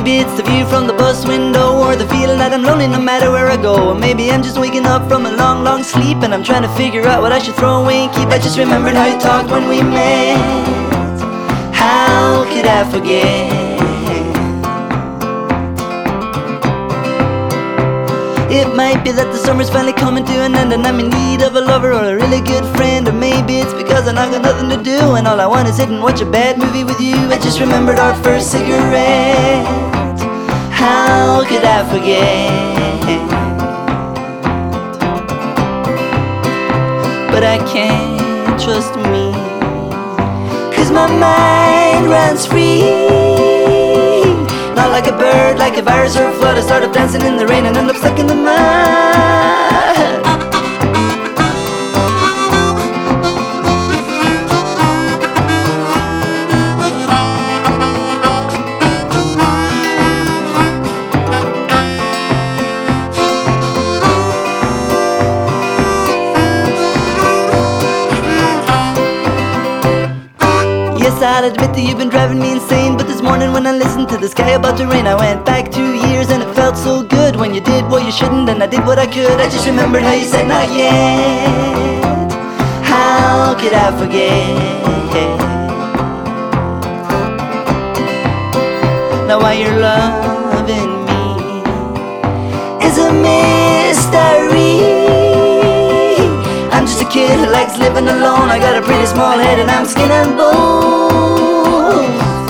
maybe it's the view from the bus window, or the feeling that I'm lonely no matter where I go. Or maybe I'm just waking up from a long, long sleep, and I'm trying to figure out what I should throw away and keep. I just remembered how you talked when we met. How could I forget? It might be that the summer's finally coming to an end, and I'm in need of a lover or a really good friend. Or maybe it's because I got nothing to do, and all I want is sit and watch a bad movie with you. I just remembered our first cigarette. How could I forget? But I can't trust me, 'cause my mind runs free. Not like a bird, like a virus or a flood. I start up dancing in the rain and end up stuck in the mud. Yes, I'll admit that you've been driving me insane, but this morning when I listened to the sky about to rain, I went back 2 years and it felt so good when you did what you shouldn't and I did what I could. I just remembered how you said not yet. How could I forget? Now why you're loving me is a mystery. I'm just a kid who likes living alone. I got a pretty small head and I'm skin and bones.